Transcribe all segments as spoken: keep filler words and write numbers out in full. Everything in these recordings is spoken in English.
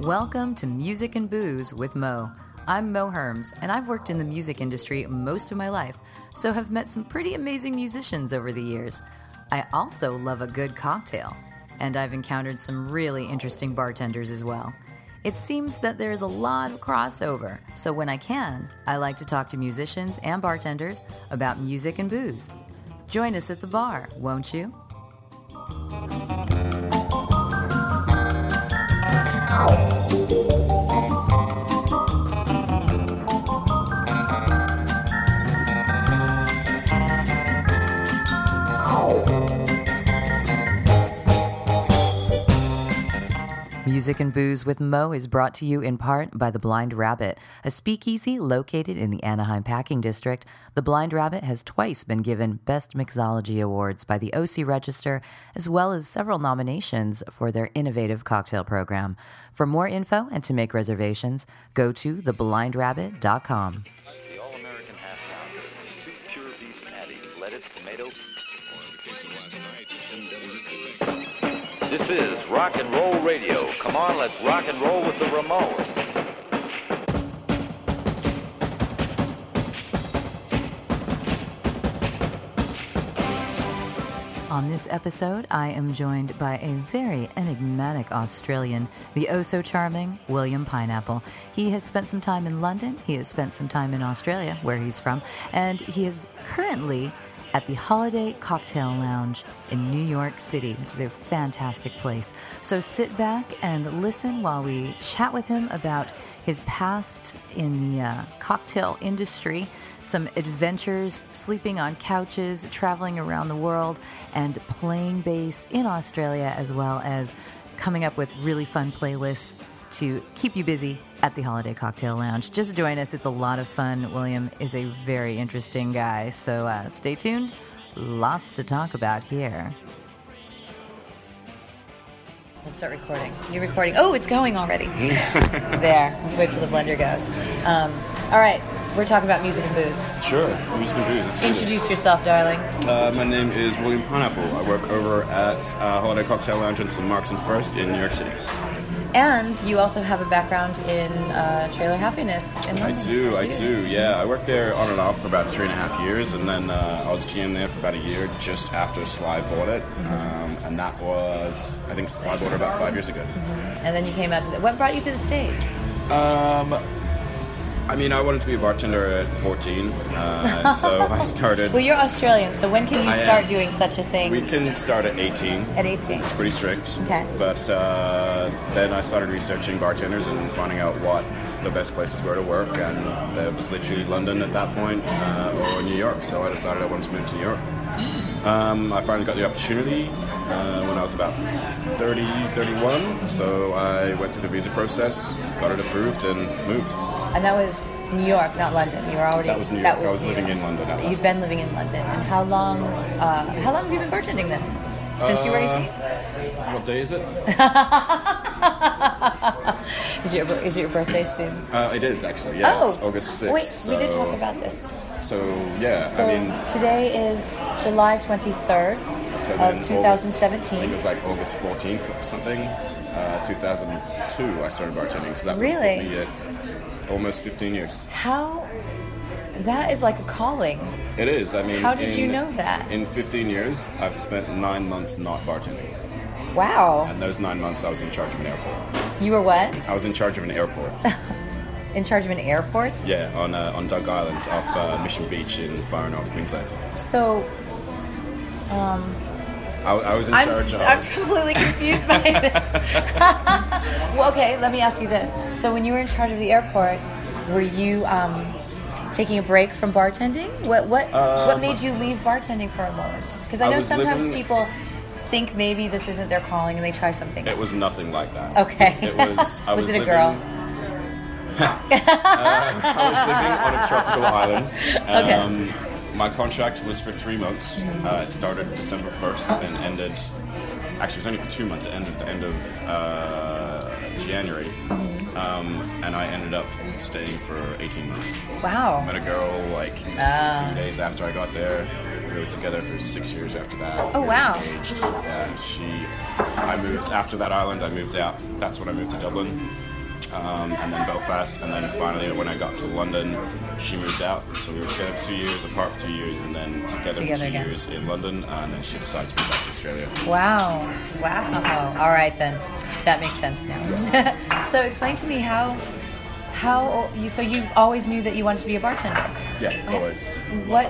Welcome to Music and Booze with Mo. I'm Mo Herms, and I've worked in the music industry most of my life, so have met some pretty amazing musicians over the years. I also love a good cocktail, and I've encountered some really interesting bartenders as well. It seems that there's a lot of crossover, so when I can, I like to talk to musicians and bartenders about music and booze. Join us at the bar, won't you? Music and Booze with Mo is brought to you in part by The Blind Rabbit, a speakeasy located in the Anaheim Packing District. The Blind Rabbit has twice been given Best Mixology Awards by the O C Register, as well as several nominations for their innovative cocktail program. For more info and to make reservations, go to the blind rabbit dot com. The All-American Half Pound, two pure beef patties, lettuce, tomato. This is Rock and Roll Radio. Come on, let's rock and roll with the Ramones. On this episode, I am joined by a very enigmatic Australian, the oh-so-charming William Pineapple. He has spent some time in London, he has spent some time in Australia, where he's from, and he is currently at the Holiday Cocktail Lounge in New York City, which is a fantastic place. So sit back and listen while we chat with him about his past in the uh, cocktail industry, some adventures, sleeping on couches, traveling around the world, and playing bass in Australia, as well as coming up with really fun playlists to keep you busy at the Holiday Cocktail Lounge. Just join us. It's a lot of fun. William is a very interesting guy, so uh, stay tuned. Lots to talk about here. Let's start recording. You're recording. Oh, it's going already. There. Let's wait till the blender goes. Um, all right. We're talking about music and booze. Sure. Music and booze. Let's do Introduce this. yourself, darling. Uh, my name is William Pineapple. I work over at uh, Holiday Cocktail Lounge in Saint Mark's and First in New York City. And you also have a background in uh, Trailer Happiness in I London. do, too. I do, yeah. I worked there on and off for about three and a half years, and then uh, I was G M there for about a year just after Sly bought it. Mm-hmm. Um, and that was, I think Sly bought it about five years ago. Mm-hmm. And then you came out to the... What brought you to the States? Um... I mean, I wanted to be a bartender at fourteen, uh, so I started... Well, you're Australian, so when can you I start am. doing such a thing? We can start at eighteen. At eighteen. It's pretty strict. Okay. But uh, then I started researching bartenders and finding out what the best places were to work, and there was literally London at that point, uh, or New York, so I decided I wanted to move to New York. Um, I finally got the opportunity uh, when I was about thirty, thirty-one, so I went through the visa process, got it approved, and moved. And that was New York, not London. You were already... That was New York. That was I was New living York. in London at that You've been living in London. And how long uh, How long have you been bartending then? Since uh, you were eighteen? What day is it? is, your, is it your birthday soon? Uh, it is, actually, yeah. Oh, it's August sixth. Wait, so, we did talk about this. So, yeah, So I mean... today is July twenty-third So of then twenty August, seventeen. I think it was like August fourteenth or something. Uh, two thousand two I started bartending, so that Really? would put me at almost fifteen years. How... That is like a calling. It is, I mean... How did in, you know that? In fifteen years, I've spent nine months not bartending. Wow. And those nine months, I was in charge of an airport. You were what? I was in charge of an airport. In charge of an airport? Yeah, on uh, on Dug Island off uh, Mission Beach in Far North Queensland. So... Um... I, I was in I'm, charge of... I'm completely confused by this. Well, okay, let me ask you this. So when you were in charge of the airport, were you um, taking a break from bartending? What what Um, what made you leave bartending for a moment? Because I I know was sometimes living- people think maybe this isn't their calling and they try something It else. was nothing like that. Okay. It was... I Was was it a living, girl? uh, I was living on a tropical island. Okay. Um, my contract was for three months. Uh, it started December first and ended... Actually, it was only for two months. It ended at the end of uh, January. Um, and I ended up staying for eighteen months. Wow. Met a girl like Ah. a few days after I got there. We were together for six years after that. Oh, We were wow. engaged. Yeah, she. I moved after that island. I moved out. That's when I moved to Dublin. um, and then Belfast, and then finally when I got to London, she moved out. So we were together for two years, apart for two years, and then together, Together for two again. years in London, and then she decided to move back to Australia. Wow. Wow. All right then. That makes sense now. So explain to me how how you so you always knew that you wanted to be a bartender. Yeah, always. What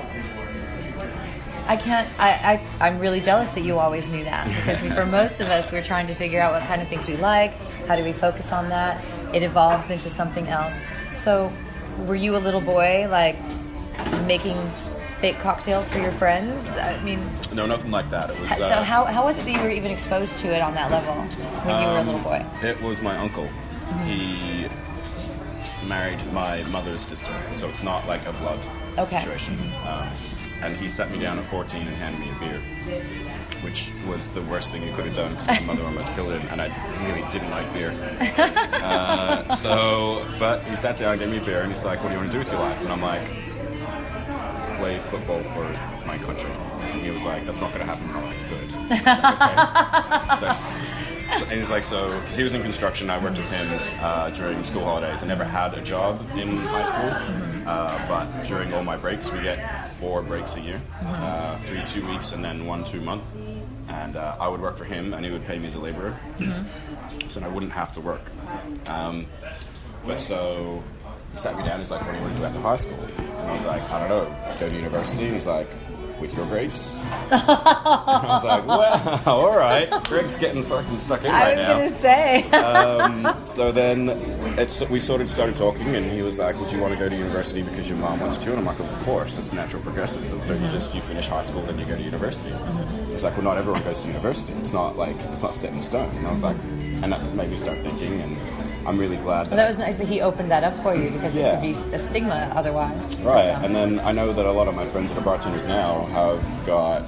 I can't I, I I'm really jealous that you always knew that, because for most of us we're trying to figure out what kind of things we like, how do we focus on that? It evolves into something else. So were you a little boy like making fake cocktails for your friends? I mean, No, nothing like that. It was. so uh, how how was it that you were even exposed to it on that level when you were a little boy? It was my uncle. He married my mother's sister, so it's not like a blood Okay. situation. Um, and he sat me down at fourteen and handed me a beer, which was the worst thing you could have done because my mother almost killed him, and I really didn't like beer. uh, so, but he sat down, gave me a beer, and he's like, "What do you want to do with your life?" And I'm like, "Play football for my country." And he was like, "That's not going to happen." And I'm like, "Good." I was like, okay. So that's- So, and he's like, so, because he was in construction, I worked with him uh, during school holidays. I never had a job in high school, uh, but during all my breaks, we get four breaks a year, uh, three two weeks and then one two month. And uh, I would work for him, and he would pay me as a laborer, so I wouldn't have to work. Um, but so he sat me down. He's like, "What do you want to do after high school?" And I was like, "I don't know, go to university." And he's like, "With your grades?" And I was like, "Well, all right." Greg's getting fucking stuck in I right was now. gonna say. So then it's, we sort of started talking, and he was like, "Would you want to go to university because your mom wants to?" And I'm like, "Of course, it's natural progressive. Don't you just you finish high school, then you go to university?" He's like, "Well, not everyone goes to university. It's not like it's not set in stone." And I was like, and that made me start thinking, and I'm really glad that. Well, that was nice that he opened that up for you, because it Yeah. could be a stigma otherwise. for Right, some. and then I know that a lot of my friends that are bartenders now have got,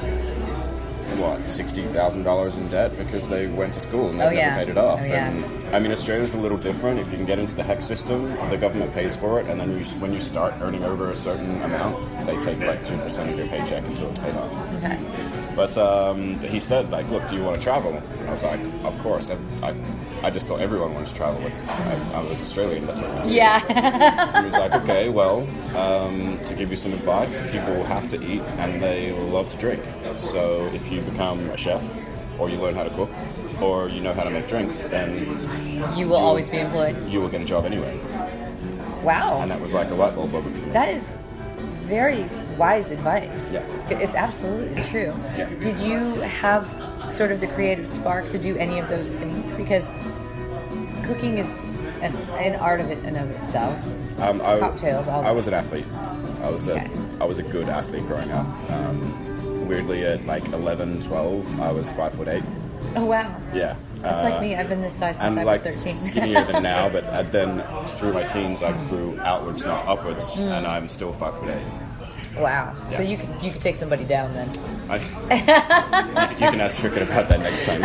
what, sixty thousand dollars in debt because they went to school and they've Oh, yeah. never paid it off. Oh, yeah. And I mean, Australia's a little different. If you can get into the HEC system, the government pays for it, and then you, when you start earning over a certain amount, they take like two percent of your paycheck until it's paid off. Okay. But um, he said, like, "Look, do you want to travel?" And I was like, "Of course." I, I, I just thought everyone wanted to travel. I, I was Australian, that's what we did. Yeah. He was like, "Okay, well, um, to give you some advice, people have to eat and they love to drink. So if you become a chef, or you learn how to cook, or you know how to make drinks, then You will always be employed. you will get a job anyway." Wow. And that was like a light bulb moment for me. That is very wise advice. Yeah. It's absolutely true. Yeah. Did you have sort of the creative spark to do any of those things? Because cooking is an, an art of it in of itself. Um, I, Cocktails, all I was an athlete. I was a, Okay. I was a good athlete growing up. Um, weirdly, at like eleven, twelve, I was five foot eight. Oh, wow. Yeah. That's Uh, like me. I've been this size since and I like was thirteen. skinnier than now, but uh, then through my teens I grew outwards, not upwards, and I'm still five foot eight. Wow. So Yeah. you could you could take somebody down then. I, you, you can ask Cricket about that next time.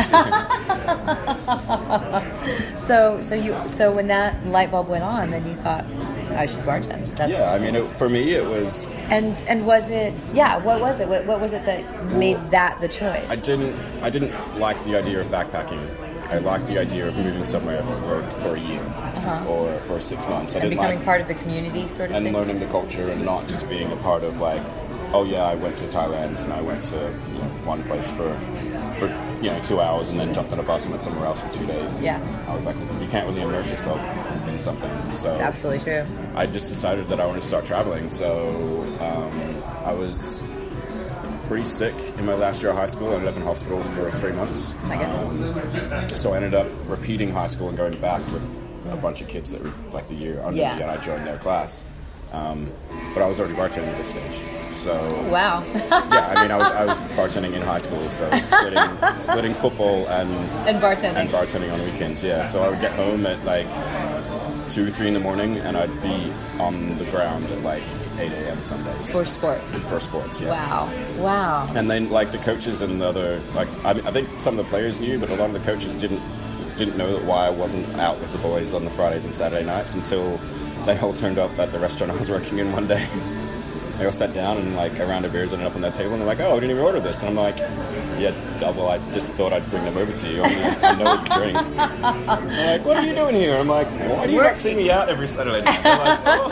So so you so when that light bulb went on, then you thought I should bartend. That's Yeah, I mean, it, for me, it was. And and was it yeah? What was it? What, what was it that made that the choice? I didn't. I didn't like the idea of backpacking. I liked the idea of moving somewhere for for a year or for six months. I and didn't becoming like part of the community, sort of and thing. learning the culture and not just being a part of like, oh yeah, I went to Thailand and I went to you know, one place for for you know two hours and then jumped on a bus and went somewhere else for two days. And Yeah. I was like, you can't really immerse yourself in something. So It's absolutely true. I just decided that I wanted to start traveling. So um, I was pretty sick in my last year of high school. I ended up in hospital for three months. My goodness. Um, so I ended up repeating high school and going back with a bunch of kids that were like the year under Yeah. me, and I joined their class. Um, but I was already bartending at this stage. So Wow. yeah, I mean, I was I was bartending in high school, so splitting splitting football and And bartending. and bartending on weekends. Yeah, so I would get home at like two, three in the morning, and I'd be on the ground at like eight a.m. some days For sports. for sports. Yeah. Wow. Wow. And then like the coaches and the other like I, I think some of the players knew, but a lot of the coaches didn't didn't know that why I wasn't out with the boys on the Fridays and Saturday nights until they all turned up at the restaurant I was working in one day. they all sat down and like a round of beers ended up on their table, and they're like, "Oh, we didn't even order this." And I'm like, "Yeah, well, I just thought I'd bring them over to you. I, mean, I know what you drink." And they're like, "What are you doing here?" And I'm like, "Why do you not see me out every Saturday night?" They're like, "Oh,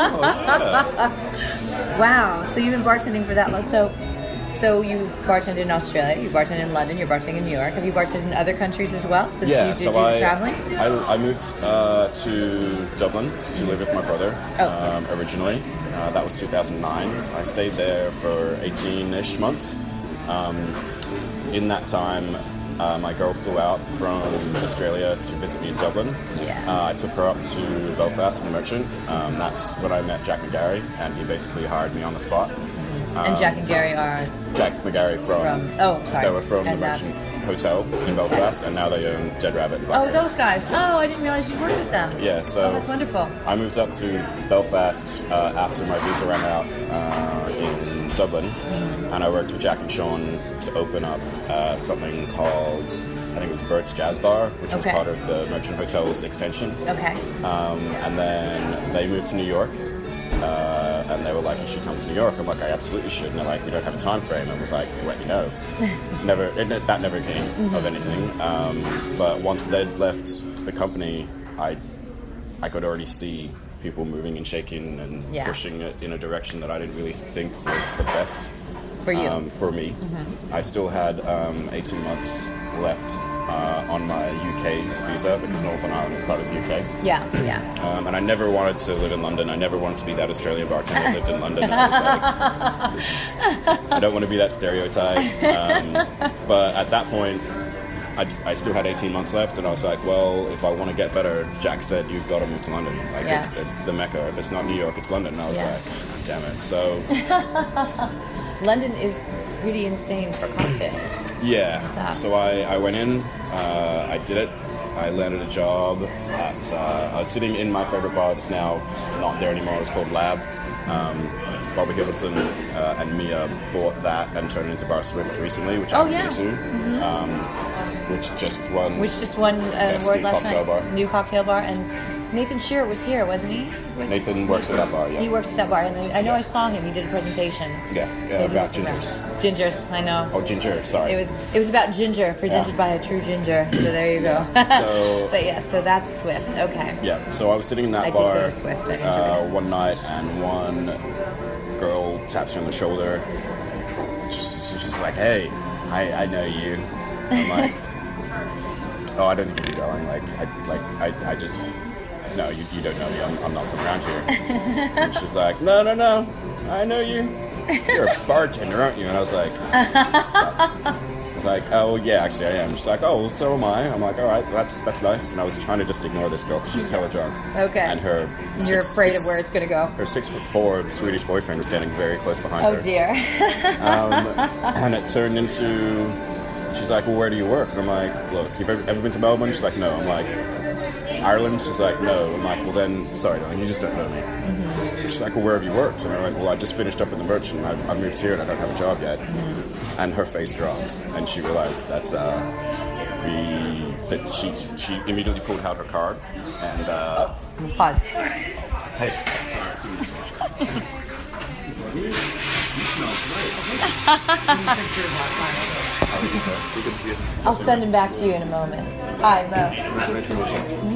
yeah." Wow. So you've been bartending for that long. So, so you've bartended in Australia, you've bartended in London, you're bartending in New York. Have you bartended in other countries as well since Yeah, you did so do I, the traveling? I, I moved uh, to Dublin to live with my brother Oh, um, nice. originally. Uh, that was two thousand nine. I stayed there for eighteen-ish months. Um, in that time, uh, my girl flew out from Australia to visit me in Dublin. Yeah. Uh, I took her up to Belfast in the Merchant. Um, that's when I met Jack and Gary, and he basically hired me on the spot. And Jack and Gary are Jack McGarry from, from oh sorry, they were from and the Merchant that's- Hotel in Belfast, and now they own Dead Rabbit. in Oh, Blacktown. those guys. Oh, I didn't realize you worked with them. Yeah, so Oh, that's wonderful. I moved up to Belfast uh, after my visa ran out uh, in Dublin, Mm-hmm. and I worked with Jack and Sean to open up uh, something called, I think it was Bert's Jazz Bar, which was Okay. part of the Merchant Hotel's extension. Okay. Um, and then they moved to New York, uh, and they were like, "You should come to New York." I'm like, "I absolutely should." And they're like, "We don't have a time frame." I was like, "Let me know." Never, it, that never came Mm-hmm. of anything. Um, but once they'd left the company, I, I could already see people moving and shaking and Yeah. pushing it in a direction that I didn't really think was the best For you. um, for me. Mm-hmm. I still had um, eighteen months left uh, on my U K visa because Northern Ireland is part of the U K. yeah, yeah. Um, and I never wanted to live in London. I never wanted to be that Australian bartender that lived in London. I was like, this is, I don't want to be that stereotype. Um, but at that point, I, just, I still had eighteen months left, and I was like, well, if I want to get better, Jack said, you've got to move to London. Like, Yeah. it's, it's the Mecca. If it's not New York, it's London. And I was Yeah. like, God damn it. So, London is pretty insane for cocktails. yeah. That. So I, I went in, uh, I did it. I landed a job at, uh, I was sitting in my favorite bar that's now not there anymore. It's called Lab. Um, Bobby Gilbertson uh, and Mia bought that and turned it into Bar Swift recently, which Oh, I haven't yeah. been to, um, which just won. Which just won an Best award new last cocktail night. bar. New cocktail bar. And Nathan Shearer was here, wasn't he? With- Nathan works at that bar, yeah. He works at that bar, and I know I saw him. He did a presentation. Yeah, yeah, he about was around. gingers. Gingers, I know. Oh, ginger, sorry. It was it was about ginger, presented Yeah. by a true ginger. So there you go. So- but yeah, so that's Swift. Okay. Yeah, so I was sitting in that I did go bar to Swift, I enjoyed uh, it. one night, and one girl taps me on the shoulder. She's she's just like, "Hey, I, I know you." I'm like, "Oh, I don't think you're going. Like, I like I, I just no, you, you don't know me. I'm, I'm not from around here." And she's like, "No, no, no, I know you. You're a bartender, aren't you?" And I was like, I was like, "Oh yeah, actually I am." She's like, "Oh, well, so am I." I'm like, "All right, that's that's nice." And I was trying to just ignore this girl because she was hella drunk. Okay. And her You're six- afraid six- of where it's gonna go. Her six foot four Swedish boyfriend was standing very close behind Oh her. dear. And it turned into, she's like, "Well, where do you work?" And I'm like, "Look, you've ever, ever been to Melbourne?" She's like, "No." I'm like, "Ireland?" She's like, "No." I'm like, "Well then, sorry, darling, you just don't know me." Mm-hmm. She's like, "Well, where have you worked?" And I'm like, "Well, I just finished up in the Merchant. I, I moved here and I don't have a job yet." Mm-hmm. And her face dropped, and she realized that uh, we that she she immediately pulled out her card and uh, Pause. hey, sorry. You smell great. I'll send him back to you in a moment. Hi, Mo. Nice to meet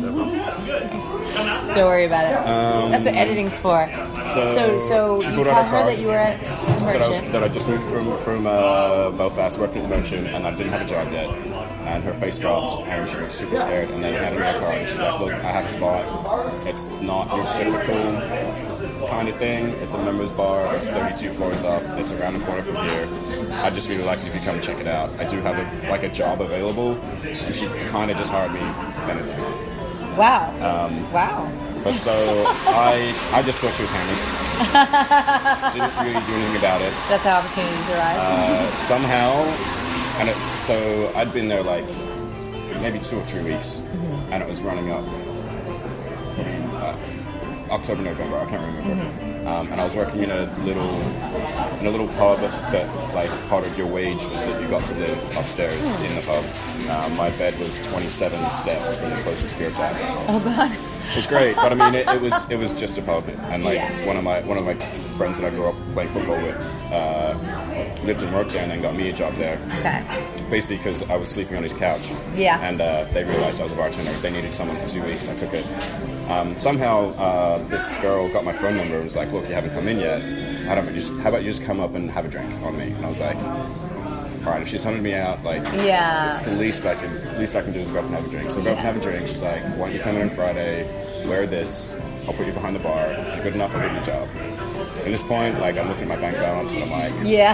you. Don't worry about it. That's what editing's for. So, So, so she you pulled out tell her her card. that you were at That I, was, Merchant. that I just moved from from uh, Belfast, worked at the Merchant, and I didn't have a job yet. And her face dropped, and she was super scared. And then handed me a card. And she's like, "Look, I have a spot. It's not your typical kind of thing. It's a members bar. It's thirty-two floors up. It's around the corner from here. I just really like it if you come check it out. I do have a, like a job available." And she kind of just hired me then and there. Wow. Um, wow. But so I I just thought she was hammered. Didn't really do anything about it. That's how opportunities arise. Uh, somehow, and it, so I'd been there like maybe two or three weeks, Mm-hmm. and it was running up for me, uh, October, November, I can't remember. Mm-hmm. Um, and I was working in a little in a little pub that like part of your wage was that you got to live upstairs Hmm. in the pub. Um, my bed was twenty-seven steps from the closest beer tap. Oh God. It was great, but I mean, it, it was it was just a pub, and like Yeah. one of my one of my friends that I grew up playing football with uh, lived and worked there, and then got me a job there. Okay. Basically, because I was sleeping on his couch. Yeah. And uh, they realized I was a bartender. They needed someone for two weeks. I took it. Um, somehow, uh, this girl got my phone number and was like, "Look, you haven't come in yet. How about you just how about you just come up and have a drink on me?" And I was like, "All right, if she's hunting me out, like, Yeah. it's the least I can least I can do is go up and have a drink." So I go up and Yeah. have a drink. She's like, "Why don't you come in on Friday? Wear this. I'll put you behind the bar. If you're good enough, I'll give you a job." At this point, like, I'm looking at my bank balance and I'm like, Yeah.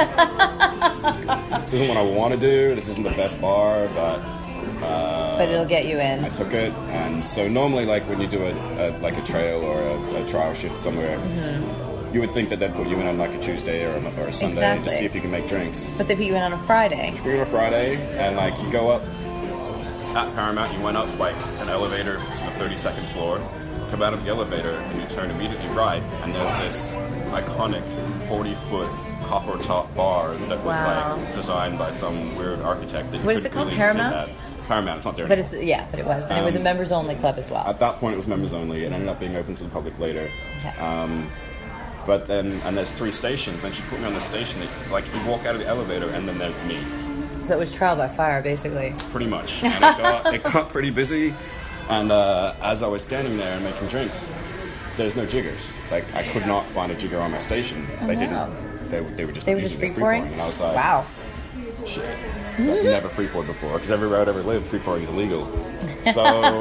"This isn't what I want to do. This isn't the best bar, but." But it'll get you in. I took it, and so normally, like when you do a, a like a trail or a, a trial shift somewhere, Mm-hmm. you would think that they'd put you in on like a Tuesday or a, or a Sunday Exactly. to see if you can make drinks. But they put you in on a Friday. You go on a Friday, and like you go up at Paramount, you went up like an elevator to the thirty-second floor, come out of the elevator, and you turn immediately right, and there's this iconic forty-foot copper top bar that was Wow. like designed by some weird architect that you What is couldn't it called, really Paramount? sit at. Paramount, it's not there But anymore. it's yeah, but it was, and it was a Um, members only club as well. At that point, it was members only. It ended up being open to the public later. Okay. But then, and there's three stations, and she put me on the station that, like, you walk out of the elevator, and then there's me, So it was trial by fire, basically. pretty much. And it got, it got pretty busy, and uh, as I was standing there making drinks, there's no jiggers. Like, I could not find a jigger on my station. They no. didn't. They, they were just They were just using free their pouring. And I was like, Wow. shit. So I've never free poured before, because everywhere I'd ever lived, free pouring is illegal. So,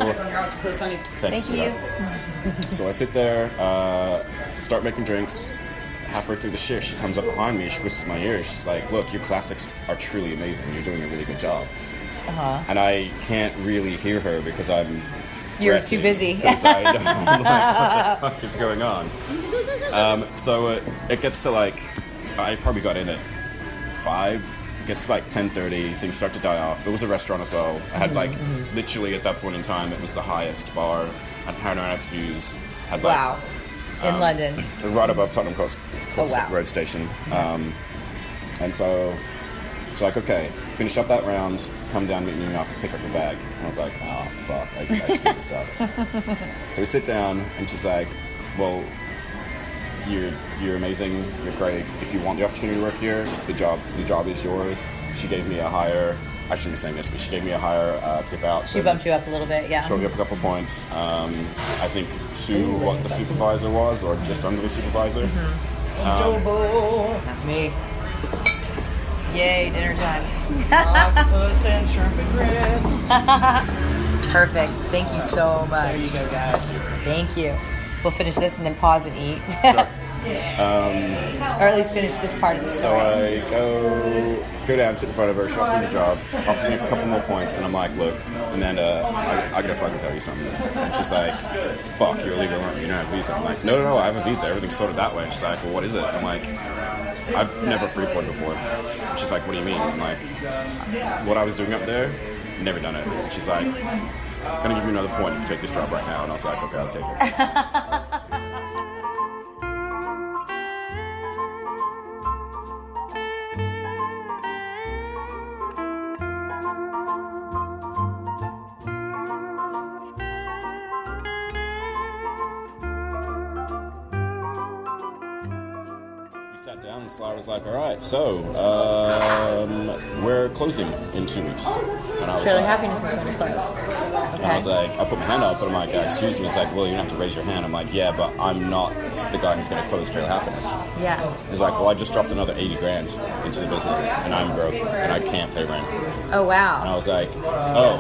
Thank for you. that. So I sit there, uh, start making drinks. Halfway through the shift, she comes up behind me, she whispers in my ear, she's like, "Look, your classics are truly amazing. You're doing a really good job." Uh-huh. And I can't really hear her because I'm You're fretting, too busy. because I don't, I'm like, what the fuck is going on? Um, so it, it gets to like, I probably got in at five. It gets to like ten thirty, things start to die off. It was a restaurant as well. I had like, literally at that point in time, it was the highest bar at Paramount Views. Had like, Wow. In London. right above Tottenham Court Oh, wow. Road Station. Um, and so it's like, okay, finish up that round, come down, meet me in the office, pick up your bag. And I was like, oh, fuck, I, I screwed this up. So we sit down, and she's like, well, you're you're amazing, you're great. If you want the opportunity to work here, the job the job is yours. She gave me a higher, I shouldn't be saying this, but she gave me a higher uh, tip out. She bumped you up a little bit, yeah. Showed me up a couple points. Um, I think to what the supervisor was, or just under the supervisor. That's me. Yay, dinner time. Octopus and shrimp and grits. Perfect. Thank you so much. There you go, guys. Thank you. We'll finish this and then pause and eat. Or at least finish this part of the So story. I go go down, sit in front of her, she offers me the job, offers me a couple more points, and I'm like, look, and then uh, I, I gotta fucking tell you something. And she's like, fuck, you're illegal, aren't you? You don't have a visa. I'm like, no, no, no, I have a visa. Everything's sorted that way. And she's like, well, what is it? I'm like, I've never free poured before. And she's like, what do you mean? I'm like, what I was doing up there, never done it. And she's like, I'm gonna give you another point if you take this job right now. And I was like, okay, I'll take it. Sat down and Sly was like, all right, so um, we're closing in two weeks. And I was Trailer like, Happiness is going to close. and I was like, I put my hand up, and I'm like, uh, excuse me. He's like, well, you're going to have to raise your hand. I'm like, yeah, but I'm not the guy who's going to close Trailer Happiness. Yeah. He's like, well, I just dropped another eighty grand into the business, and I'm broke, and I can't pay rent. Oh, And wow. I was like, oh,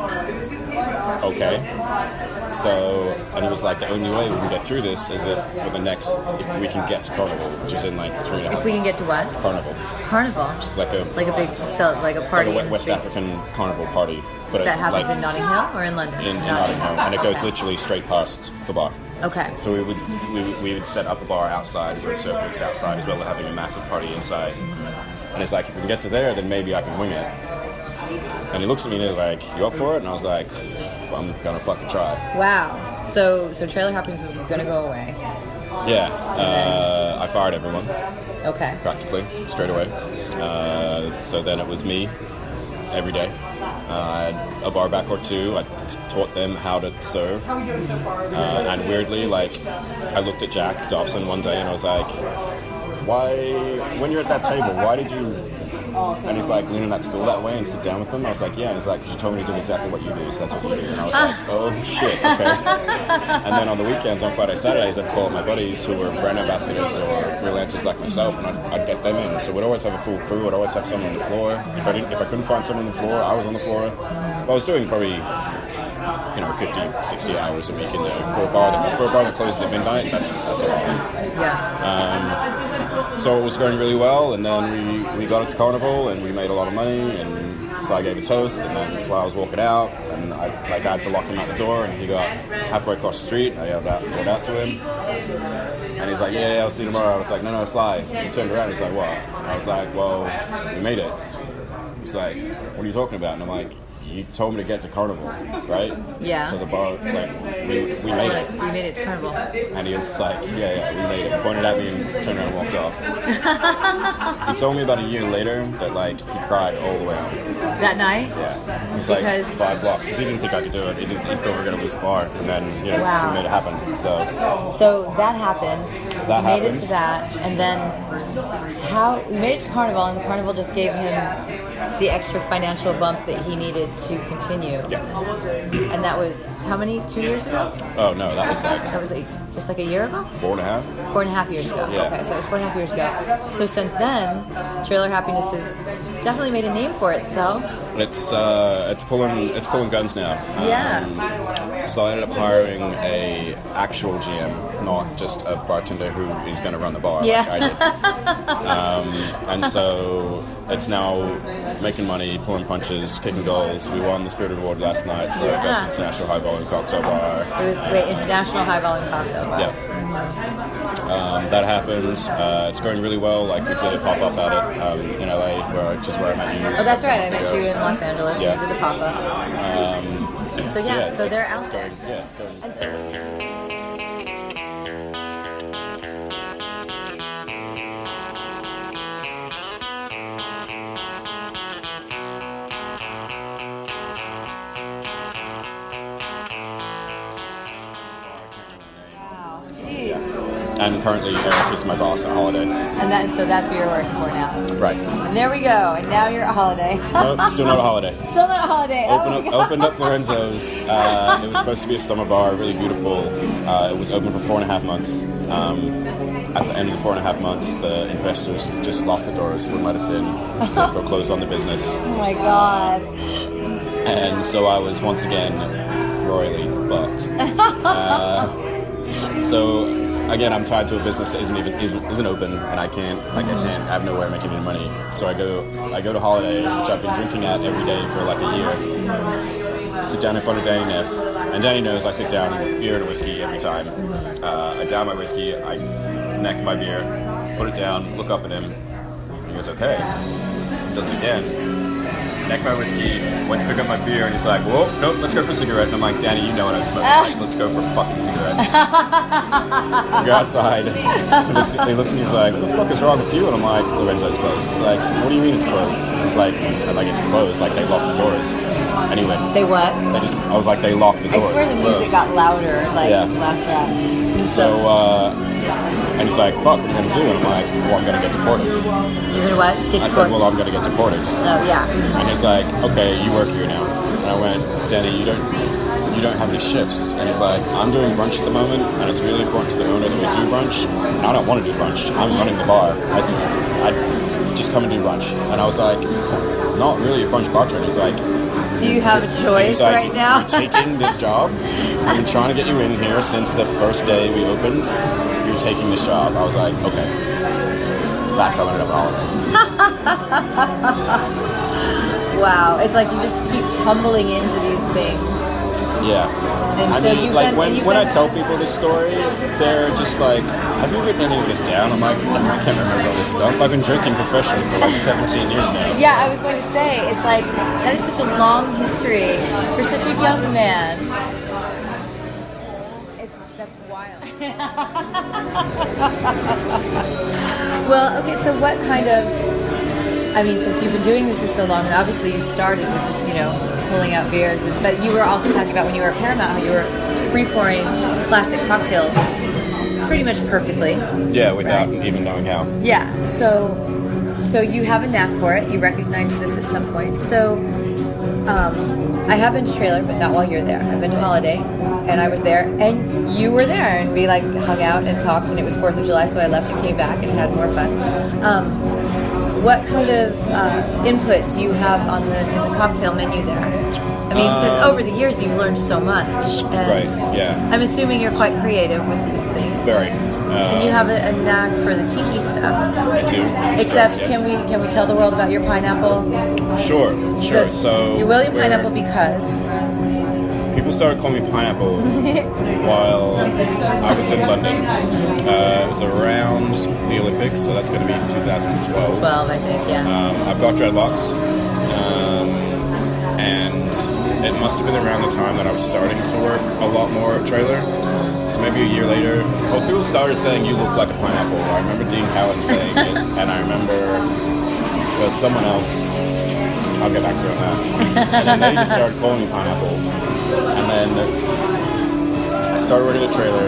okay. So, and he was like, the only way we can get through this is if for the next, if we can get to Carnival, which is in like three and a half If we can get months. to what? Carnival. Carnival. It's like a Like a big, cel- like a it's party like a in the West streets. African carnival party, but it, That happens like, in Notting Hill or in London? in, in Notting Hill, and it goes Okay. literally straight past the bar. Okay. So we would we, would- we would set up a bar outside, we would serve drinks outside, as well as having a massive party inside. And it's like, if we can get to there, then maybe I can wing it. And he looks at me and he's like, you up for it? And I was like, I'm gonna fucking try. Wow. So, so Trailer Happiness was going to go away. Yeah, uh, I fired everyone, Okay. practically, straight away. Uh, so then it was me, every day. Uh, I had a bar back or two. I taught them how to serve. Uh, and weirdly, like, I looked at Jack Dobson one day and I was like, why, when you're at that table, why did you... And he's like, lean on that stool that way and sit down with them. I was like, yeah. And he's like, because you told me to do exactly what you do, so that's what you do. And I was like, oh, shit, okay. And then on the weekends, on Friday, Saturdays, I'd call up my buddies who were brand ambassadors or freelancers like myself, and I'd, I'd get them in. So we'd always have a full crew. I'd always have someone on the floor. If I didn't, if I couldn't find someone on the floor, I was on the floor. But I was doing probably, you know, fifty, sixty hours a week in there. For a bar that, for a bar that closes at midnight, that's, that's a lot. Yeah. Um, So it was going really well, and then we, we got into Carnival, and we made a lot of money, and Sly gave a toast, and then Sly was walking out, and I, like, I had to lock him out the door, and he got halfway across the street. I yelled out, yelled out to him, and he's like, yeah, yeah, I'll see you tomorrow. I was like, no, no, Sly. He turned around, he's like, what? I was like, well, we made it. He's like, what are you talking about? And I'm like, you told me to get to Carnival, right? Yeah. So the bar, like, we, we made it. We made it to Carnival. And he was like, yeah, yeah, we made it. He pointed at me and turned around and walked off. He told me about a year later that, like, he cried all the way home. That night? Yeah. It was Because- like five blocks. Because he didn't think I could do it. He, didn't, he thought we were going to lose the bar. And then, you know, Wow. we made it happen. So, So that happened. That you made it happened. to that, and then how you made it to Carnival, and the Carnival just gave him the extra financial bump that he needed to continue. yeah. And that was how many? Two years ago? Oh, no, that was like That was like, just like a year ago? four and a half. Four and a half years ago. Yeah. Okay, so it was four and a half years ago. So since then, Trailer Happiness has definitely made a name for itself. It's uh, it's pulling it's pulling guns now. Um, Yeah. So I ended up hiring a actual G M, not just a bartender who is going to run the bar Yeah. like I did. um, and so it's now making money, pulling punches, kicking goals. We won the Spirit Award last night for Yeah. Best International High Volume Cocktail Bar. It was wait, International High Volume Cocktail Bar. Yeah. Um, that happened. Uh, it's going really well. Like, we did a pop up at it um, in L A, where just where I met you. Oh, that's right. I met you in Los Angeles. Yeah. You did the pop-up. Um, So yeah, yeah, so it's- they're it's out there. going- Yeah, it's going. And so wow, jeez. And currently, Eric is my boss at Holiday. And that, so that's who you're working for now. Right. And there we go. And now you're at Holiday. No, still not a Holiday. Still not a Holiday. Open oh up, my God. opened up Lorenzo's. Uh, it was supposed to be a summer bar, really beautiful. Uh, it was open for four and a half months. Um, at the end of the four and a half months, the investors just locked the doors, wouldn't let us in. They foreclosed on the business. Oh my God. And so I was once again royally fucked. Uh, so again, I'm tied to a business that isn't even isn't, isn't open, and I can't like I can't I have no way of making any money. So I go I go to Holiday, which I've been drinking at every day for like a year. Sit down in front of Danny Neff, and Danny knows I sit down and beer and whiskey every time. Uh, I down my whiskey, I neck my beer, put it down, look up at him. He goes, okay. Does it again. Neck my whiskey, went to pick up my beer, and he's like, whoa, nope, let's go for a cigarette. And I'm like, Danny, you know what I'm smoking. He's like, let's go for a fucking cigarette. We go outside. He looks, he looks at me, he's like, what the fuck is wrong with you? And I'm like, Lorenzo's closed. He's like, what do you mean it's closed? He's like, I'm like, it's closed. Like, they locked the doors. Anyway. They what? They just, I was like, they locked the I doors. swear It's the music closed. got louder, like Yeah. this last rap. So, uh, and he's like, fuck, what are you going to do? And I'm like, well, I'm going to get deported. You're gonna what? Get I to said, court. well, I'm going to get deported. Oh yeah. And he's like, okay, you work here now. And I went, Danny, you don't you don't have any shifts. And he's like, I'm doing brunch at the moment, and it's really important to the owner that we do brunch. And I don't want to do brunch. I'm running the bar. I'd, I'd just come and do brunch. And I was like, not really a brunch bartender. He's like, Do you have a and choice he's like, right now? You're taking this job. I've been trying to get you in here since the first day we opened. You're taking this job. I was like, okay. That's how I ended up at Holiday. Wow, it's like you just keep tumbling into these things. Yeah. And I so mean, you've like been- when, you've when I been- tell people this story, they're just like, have you written any of this down? I'm like, no, I can't remember all this stuff. I've been drinking professionally for like seventeen years now. Yeah, I was going to say, it's like, that is such a long history for such a young man. It's, that's wild. Well, okay, so what kind of, I mean, since you've been doing this for so long, and obviously you started with just, you know, pulling out beers, and, but you were also talking about when you were at Paramount how you were free pouring classic cocktails pretty much perfectly. Yeah, without right? even knowing how. Yeah, so so you have a knack for it. You recognize this at some point. So um, I have been to Trailer, but not while you're there. I've been to Holiday, and I was there, and you were there, and we like hung out and talked, and it was fourth of July, so I left and came back and had more fun. Um, what kind of uh, input do you have on the in the cocktail menu there? I mean, because Um, over the years you've learned so much. And Right, yeah. I'm assuming you're quite creative with these things. Very. And you Um, have a, a knack for the tiki stuff. I do. Except, Yes. can we can we tell the world about your pineapple? Sure, sure. The- So your William we're- Pineapple because people started calling me Pineapple while I was in London. Uh, it was around the Olympics, so that's going to be twenty twelve. twelve, I think, yeah. Um, I've got dreadlocks, um, and it must have been around the time that I was starting to work a lot more at Trailer. So maybe a year later, well, people started saying you look like a pineapple. I remember Dean Cowan saying it, and I remember well, someone else. I'll get back to you on that. And then they just started calling me Pineapple, and then I started working at Trailer,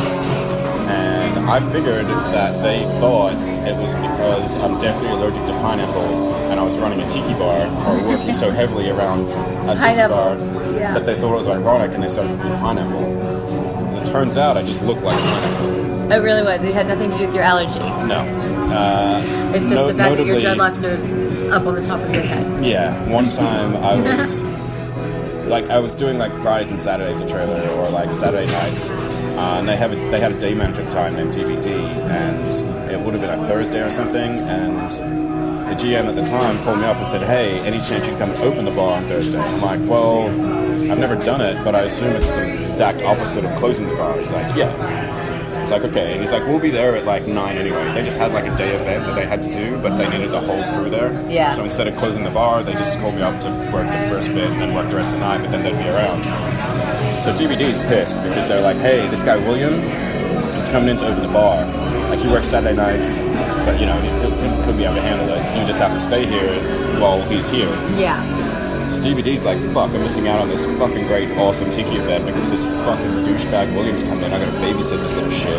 and I figured that they thought it was because I'm definitely allergic to pineapple, and I was running a tiki bar or working so heavily around a tiki bar yeah. that they thought it was ironic, and they started calling me Pineapple. As it turns out, I just look like a pineapple. It really was. It had nothing to do with your allergy. No. Uh, It's just no- the fact that your notably- dreadlocks are up on the top of your head. Yeah, one time I was like I was doing like Fridays and Saturdays at Trailer, or like Saturday nights, uh, and they have a, they had a day manager at the time named T B T, and it would have been a Thursday or something, and the G M at the time called me up and said, "Hey, any chance you can come and open the bar on Thursday?" I'm like, "Well, I've never done it, but I assume it's the exact opposite of closing the bar." He's like, "Yeah." It's like, okay. And he's like, we'll be there at like nine anyway. They just had like a day event that they had to do, but they needed the whole crew there. Yeah. So instead of closing the bar, they just called me up to work the first bit and then work the rest of the night, but then they'd be around. So T B D is pissed because they're like, hey, this guy William is coming in to open the bar. Like, he works Saturday nights, but you know, he'll, he'll, he'll be able to handle it. You just have to stay here while he's here. Yeah. So T B D's like, fuck, I'm missing out on this fucking great, awesome tiki event because this fucking douchebag William's coming in. I gotta babysit this little shit.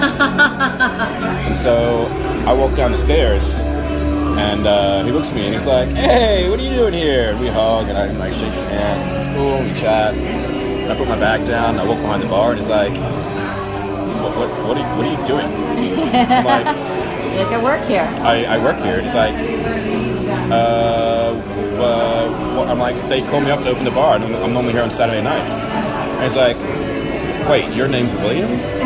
And so I walk down the stairs, and uh, he looks at me and he's like, hey, what are you doing here? And we hug, and I like shake his hand. It's cool, we chat. And I put my bag down, I walk behind the bar, and he's like, what, what, what, are, you, what are you doing? I'm like, Like, I work here. I, I work here. He's like, uh, uh, what? I'm like, they call me up to open the bar, and I'm, I'm normally here on Saturday nights. And he's like, wait, your name's William?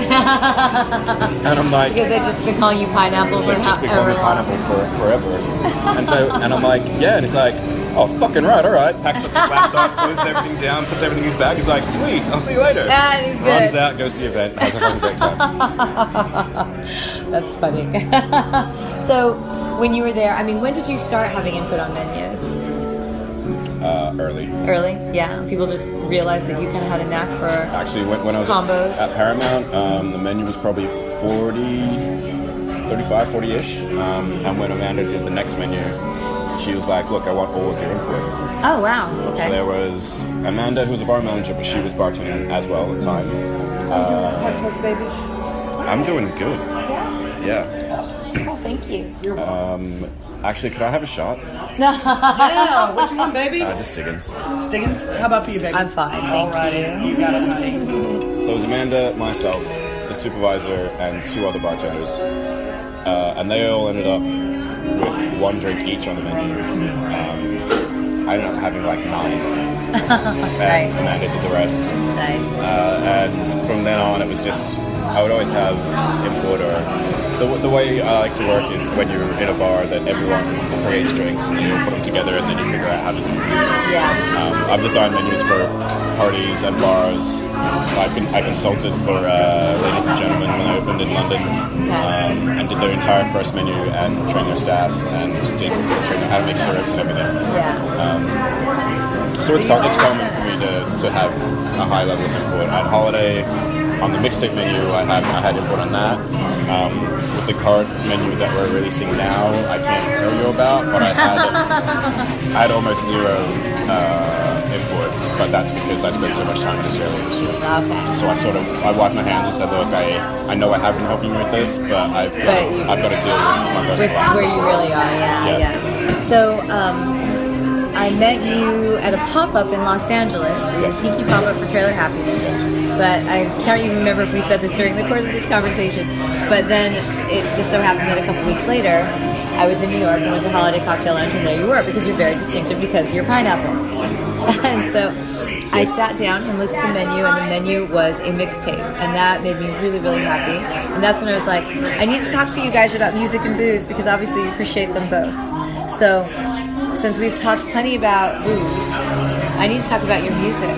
And I'm like, Because they've just been calling you Pineapple so for I've just been calling me however long. Pineapple for forever. And so, and I'm like, yeah, and he's like, oh, fucking right, all right. Packs up his laptop, closes everything down, puts everything in his bag. He's like, sweet, I'll see you later. Ah, he's good. Runs out, goes to the event, has a fucking great time. That's funny. So, when you were there, I mean, when did you start having input on menus? Uh, early. Early? Yeah. People just realized that you kind of had a knack for... Actually, when, when I was Combos. at, at Paramount, um, the menu was probably forty, thirty-five, forty-ish. Um, and when Amanda did the next menu, she was like, look, I want all of your input. Oh, wow. So Okay. there was Amanda, who was a bar manager, but she was bartending as well at the time. Uh, Hot toast babies. I'm doing good. Yeah. Yeah. Oh, thank you. Um, actually, could I have a shot? Yeah, what you want, baby? Uh, just Stiggins. Stiggins? How about for you, baby? I'm fine, thank Alrighty, you. you got it, honey. So it was Amanda, myself, the supervisor, and two other bartenders. Uh, and they all ended up with one drink each on the menu. Um, I ended up having like nine. And Nice. Amanda did the rest. Nice. Uh, and from then on, it was just, I would always have input, or the, the way I like to work is when you're in a bar that everyone creates drinks and you put them together and then you figure out how to do them. Yeah. Um, I've designed menus for parties and bars. I, con- I consulted for uh, Ladies and Gentlemen when I opened in London, um, and did their entire first menu and trained their staff and did train them how to make syrups and everything. Yeah. So it's, com- it's common for me to, to have a high level of input. At Holiday, on the mixtape menu, I had I had input on that. Um, with the current menu that we're releasing now, I can't tell you about, but I had I had almost zero uh, input. But that's because I spent so much time in Australia this year. Okay. So I sort of I wiped my hands and said, look, I, I know I have been helping you with this, but I've But you- I've got to deal with my With personal life. where you really are, yeah, Yeah. yeah. So, um, I met you at a pop-up in Los Angeles. It was a tiki pop-up for Trailer Happiness. But I can't even remember if we said this during the course of this conversation. But then it just so happened that a couple weeks later, I was in New York and went to Holiday Cocktail Lounge, and there you were, because you're very distinctive because you're pineapple. And so I sat down and looked at the menu, and the menu was a mixtape, and that made me really, really happy. And that's when I was like, I need to talk to you guys about music and booze, because obviously you appreciate them both. So since we've talked plenty about booze, I need to talk about your music.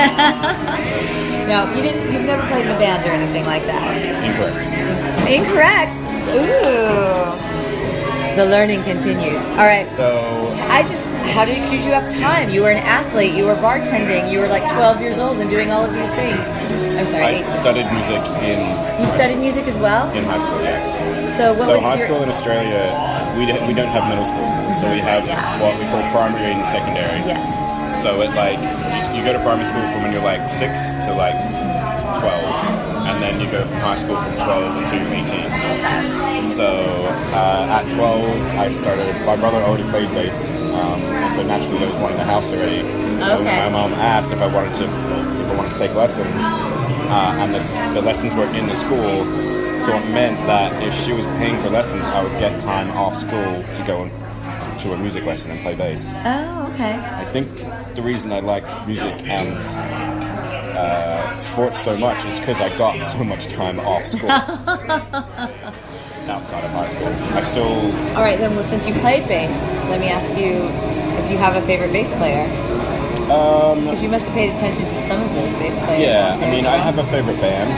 Now, you didn't, you've never played in a band or anything like that. Incorrect. Incorrect. Ooh. The learning continues. All right. So I just, how did, did you have time? You were an athlete. You were bartending. You were like twelve years old and doing all of these things. I'm sorry. I eight. studied music in You studied music as well? in high school. Yeah. So what So was high your... school in Australia, we don't, we don't have middle school. So we have what we call primary and secondary. Yes. So it like you, you go to primary school from when you're like six to like twelve, and then you go from high school from twelve to eighteen. Okay. So uh, at twelve, I started. My brother already played bass, um, and so naturally there was one in the house already. So Okay. when my mom asked if I wanted to, if I wanted to take lessons, uh, and this, the lessons were in the school, so it meant that if she was paying for lessons, I would get time off school to go and, to a music lesson and play bass. Oh, okay. I think the reason I liked music and uh, sports so much is because I got so much time off school. Outside of high school. I still... All right, then, well, since you played bass, let me ask you if you have a favorite bass player. Um, Because you must have paid attention to some of those bass players. yeah, out there. I mean, I have a favorite band.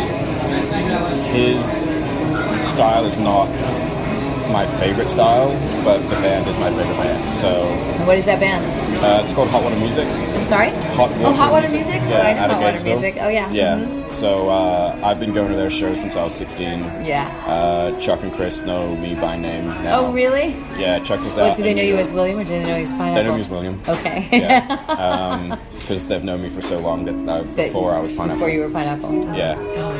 His style is not my favorite style, but the band is my favorite band. So And what is that band? uh, it's called Hot Water Music. I'm sorry? Hot Water Oh, Hot Water Music. Music? Yeah, oh, I know out of Hot Water Gainesville. Music. Oh, yeah. Yeah. Mhm. So uh, I've been going to their shows since I was sixteen. Yeah. Uh, Chuck and Chris know me by name now. Oh, really? Yeah, Chuck was out. What, do they in know New you York. as William, or do they know you as Pineapple? They know me as William. Okay. Yeah, because they've known me for so long that uh, That- before I was Pineapple. Before you were Pineapple. Yeah.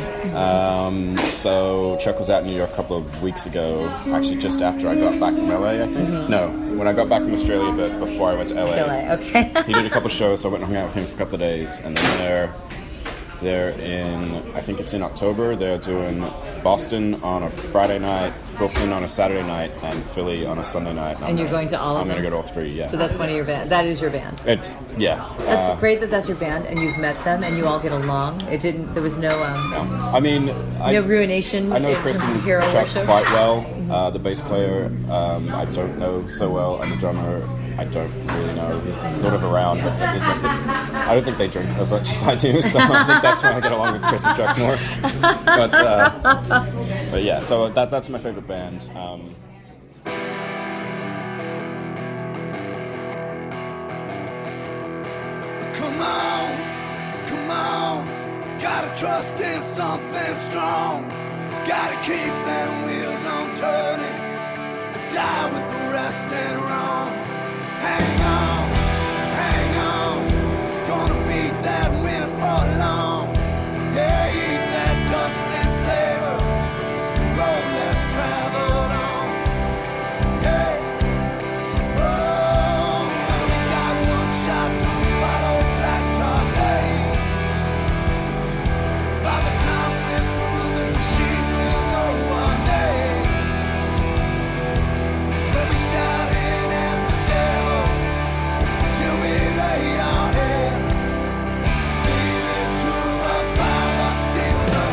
Um, so Chuck was out in New York a couple of weeks ago, actually just after I got back from L A, I think. Mm-hmm. No, when I got back from Australia, but before I went to L A. Chile, okay. He did a couple shows, so I went and hung out with him for a couple of days, and then they're they're in, I think it's in October. They're doing Boston on a Friday night, Brooklyn on a Saturday night, and Philly on a Sunday night. And you're going to all of I'm them? going to go to all three. Yeah. So that's one of your band. That is your band. It's yeah. That's uh, great that that's your band, and you've met them, and you all get along. It didn't. There was no um, no. I mean, I, no ruination. I know in Chris terms of and hero Chuck worship. quite well. Uh, the bass player, um, I don't know so well, and the drummer, I don't really know. He's sort of around, but he's like the, I don't think they drink as much as I do, so I think that's why I get along with Chris and Chuck more. But uh, but yeah, so that that's my favorite band. Um, Come on, come on. Gotta trust in something strong. Gotta keep them wheels on turning. Die with the rest and wrong. Hang on, hang on. Gonna beat that wind for long. Yeah, eat that dust and savor. Road less traveled on. Yeah. Oh, well, we got one shot to follow Blacktop Lane. By the time we're through this machine, we'll know one day. We'll be shouting at the devil till we lay our head. Leave it to the Father, steal the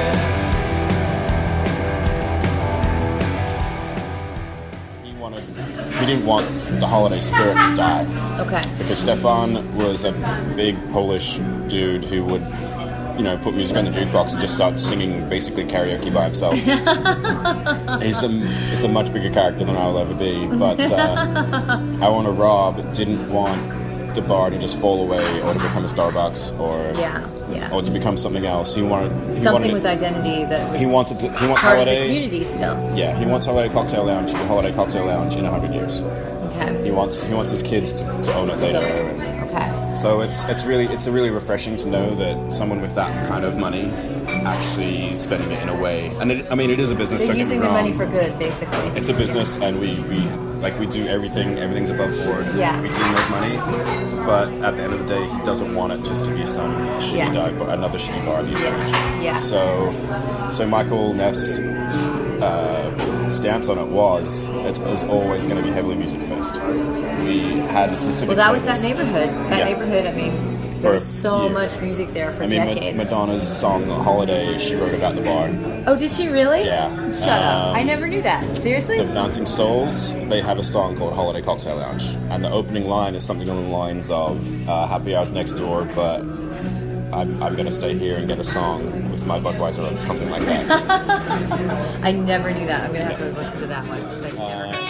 tread. he wanted, he didn't want the holiday spirit to die. Okay. Because Stefan was a big Polish dude who would, you know, put music on the jukebox and just start singing basically karaoke by himself. he's a he's a much bigger character than I'll ever be. But uh, I want to Rob didn't want the bar to just fall away or to become a Starbucks or Yeah. Yeah. or to become something else. He wanted he Something wanted with it, identity that was he wants it to, he wants part Holiday of the community still. Yeah, he wants Holiday Cocktail Lounge to be Holiday Cocktail Lounge in a hundred years. Okay. He wants he wants his kids to, to own it later. Okay. So it's it's really it's a really refreshing to know that someone with that kind of money actually spending it in a way. And it, I mean, it is a business. They're don't get me using their wrong. money for good, basically. It's a business, and we, we like we do everything. Everything's above board. Yeah. We do make money, but at the end of the day, he doesn't want it just to be some shitty Yeah. dive bar, another shitty bar in East Yeah. Village. Yeah. So, so Michael Neff's uh, stance on it was it was always going to be heavily music first. We had the Pacific. Well, that was that Flavors. neighborhood. That Yeah. neighborhood, I mean, For there was so years. much music there for I mean, Ma- decades. Madonna's song "Holiday" she wrote about the bar. Oh, did she really? Yeah. Shut up. Um, I never knew that. Seriously? The Dancing Souls, they have a song called Holiday Cocktail Lounge. And the opening line is something along the lines of uh, Happy Hour's next door, but I'm, I'm going to stay here and get a song with my Budweiser or something like that. I never knew that. I'm going to have to listen to that one. 'cause I've never heard that.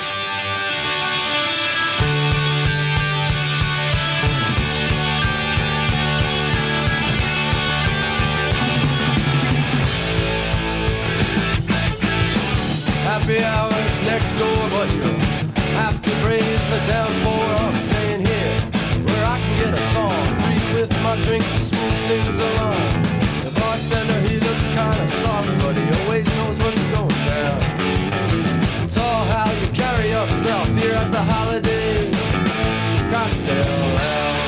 Happy hours next door, but you have to brave the downpour. I'm staying here where I can get a song free with my drink to smooth things along. The bartender, he looks kinda saucy, but he always knows what's going down. It's all how you carry yourself here at the Holiday Cocktail Lounge.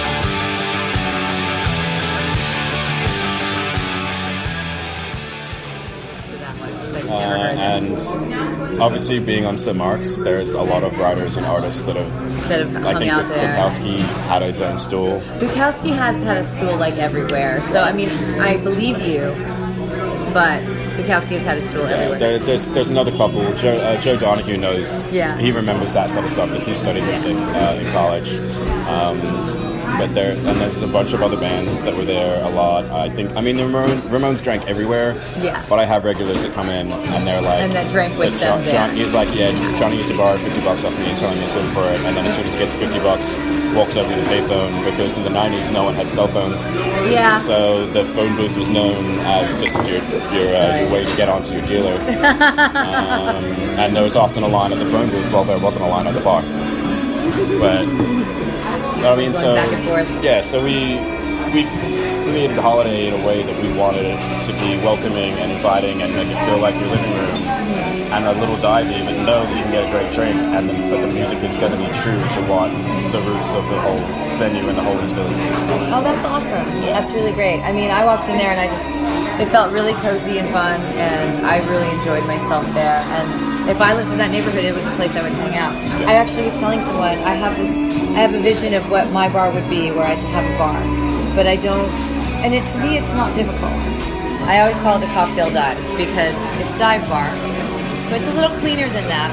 Listen to that one, 'cause I've Uh, never heard that. and obviously, being on Saint Mark's, there's a lot of writers and artists that have. That have I hung think out there. Bukowski had his own stool. Bukowski has had a stool like everywhere. So, I mean, I believe you, but Bukowski has had a stool Yeah, everywhere. there, there's there's another couple. Joe uh, Joe Donahue knows. Yeah. He remembers that sort of stuff because he studied music uh, in college. Um, but there and there's a bunch of other bands that were there a lot. I think. I mean, the Ramon, Ramones drank everywhere. Yeah. But I have regulars that come in and they're like. And that drank with that John, them there. John, he's like, yeah, Johnny used to borrow fifty bucks off me and tell me he's good for it. And then as soon as he gets fifty bucks, walks over to the payphone because in the nineties no one had cell phones. Yeah. So the phone booth was known as just your your, uh, your way to get onto your dealer. um, and there was often a line at the phone booth while there wasn't a line at the bar. But I mean, It's so going back and forth. yeah, so we we created the Holiday in a way that we wanted it to be welcoming and inviting and make it feel like your living room. And a little dive even know that you can get a great drink, and then but the music is going to be true to what the roots of the whole venue and the whole East Village is. Oh, that's awesome. Yeah. That's really great. I mean, I walked in there and I just, it felt really cozy and fun, and I really enjoyed myself there. And if I lived in that neighborhood, it was a place I would hang out. I actually was telling someone, I have this, I have a vision of what my bar would be, where I have a bar. But I don't, and it, to me, it's not difficult. I always call it a cocktail dive because it's dive bar, but it's a little cleaner than that.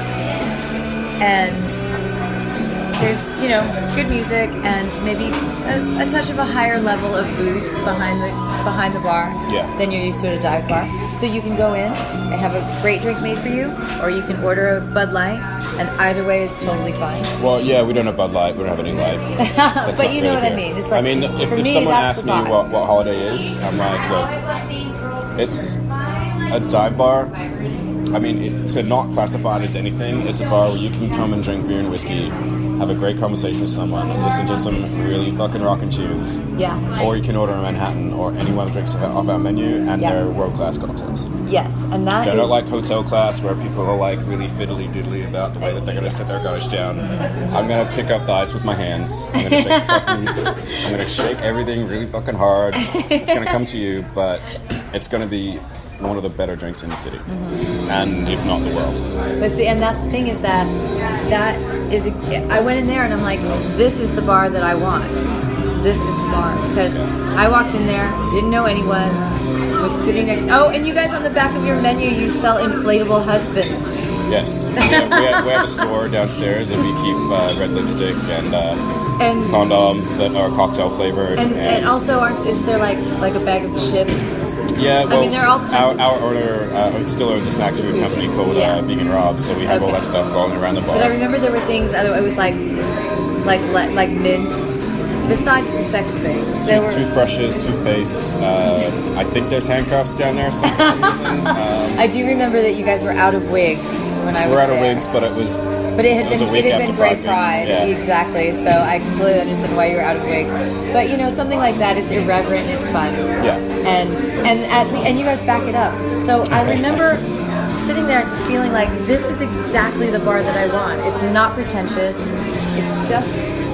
And there's, you know, good music and maybe a, a touch of a higher level of booze behind the behind the bar Yeah. than you're used to at a dive bar. So you can go in and have a great drink made for you, or you can order a Bud Light, and either way is totally fine. Well, yeah, we don't have Bud Light. We don't have any light. That's- that's But not you know really what I beer. mean. It's like, I mean, if, for if me, someone that's asked the me vibe. what, what Holiday is, I'm like, look, it's a dive bar. I mean, it, to not classify it as anything, it's a bar where you can come and drink beer and whiskey, have a great conversation with someone, listen to some really fucking rockin' tunes. Yeah. Or you can order a Manhattan or any one of the drinks off our menu, and Yeah. they're world-class cocktails. Yes, and that They're is not like hotel class where people are like really fiddly diddly about the way that they're gonna set their ghost down. I'm gonna pick up the ice with my hands. I'm gonna shake, fucking, I'm gonna shake everything really fucking hard. It's gonna come to you, but it's gonna be one of the better drinks in the city, Mm-hmm. and if not the world. But see, and that's the thing is that that is. A, I went in there and I'm like, this is the bar that I want. This is the bar because I walked in there, didn't know anyone, was sitting next. Oh, and you guys on the back of your menu, you sell inflatable husbands. Yes. We have, we, have, we have a store downstairs, and we keep uh, red lipstick and uh, And condoms that are cocktail flavored. and, and also, aren't is there like like a bag of chips? yeah, well, I mean, there are all kinds our, of- our owner uh, still owns a snacks food company called Yeah. uh, Vegan Rob, so we have all Okay. that stuff rolling around the bar. But I remember there were things. Other, it was like like le- like mints. Besides the sex things, there Tooth, were. toothbrushes, toothpastes. Uh, I think there's handcuffs down there some, for some reason. Um, I do remember that you guys were out of wigs when I was we're out there. of wigs, but it was. But it had It was been a week it had after been Gray Pride Pride, Week. Yeah. exactly. So I completely understand why you were out of wigs. But you know, something like that, it's irreverent and it's fun. Yeah. And and at the, and you guys back it up. So I remember sitting there and just feeling like this is exactly the bar that I want. It's not pretentious. It's just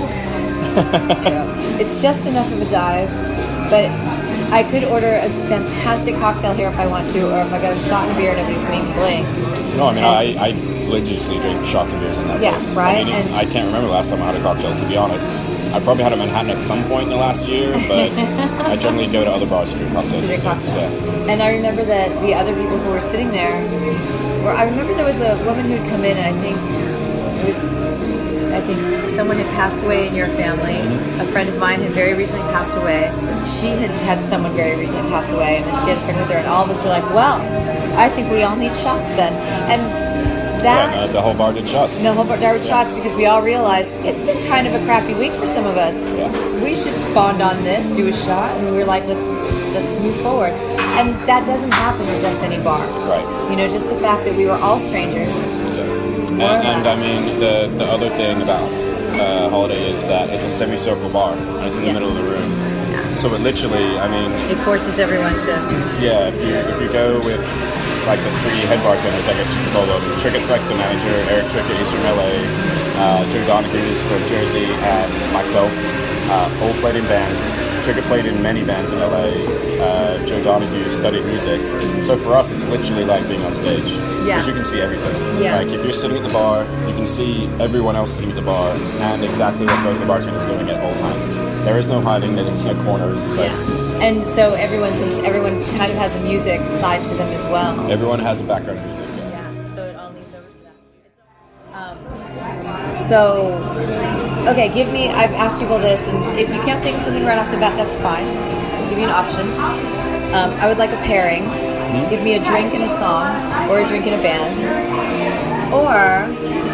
yeah. It's just enough of a dive, but I could order a fantastic cocktail here if I want to, or if I got a shot and a beer, nobody's gonna even blink. No, I mean, And- I, I religiously drink shots and beers in that Yeah, place. right, I mean, and- I can't remember the last time I had a cocktail, to be honest. I probably had a Manhattan at some point in the last year, but I generally go to other bars to drink cocktails. to drink instead, cocktails. Yeah. And I remember that the other people who were sitting there were, I remember there was a woman who'd come in, and I think it was, I think someone had passed away in your family. A friend of mine had very recently passed away. She had had someone very recently pass away, and then she had a friend with her, and all of us were like, well, I think we all need shots then. And that... Yeah, uh, the whole bar did shots. The whole bar did shots because we all realized it's been kind of a crappy week for some of us. Yeah. We should bond on this, do a shot, and we were like, let's let's move forward. And that doesn't happen at just any bar. Right. You know, just the fact that we were all strangers. Yeah. And, More or and I less. mean, the, the other thing about uh, Holiday is that it's a semicircle bar, and it's in Yes. the middle of the room. Yeah. So it literally, I mean, It forces everyone to. yeah, if you if you go with like the three head bartenders, I guess you could call them. Trickett's like the manager, Eric Trickett, Eastern L A, uh, Joe Donahue's from Jersey, and myself, uh, all played in bands. Trickett played in many bands in L A. Uh, Joe Donahue studied music. So for us, it's literally like being on stage. Yeah. Because you can see everything. Yeah. Like if you're sitting at the bar, you can see everyone else sitting at the bar and exactly what both the bartenders are doing at all times. There is no hiding, there's no corners. Like, Yeah. And so everyone, since everyone kind of has a music side to them as well. everyone has a background in music. Yeah. Yeah, so it all leads over to that. Um, so, okay, give me, I've asked people this, and if you can't think of something right off the bat, that's fine. I'll give you an option. Um, I would like a pairing. Give me a drink and a song, or a drink and a band. Or,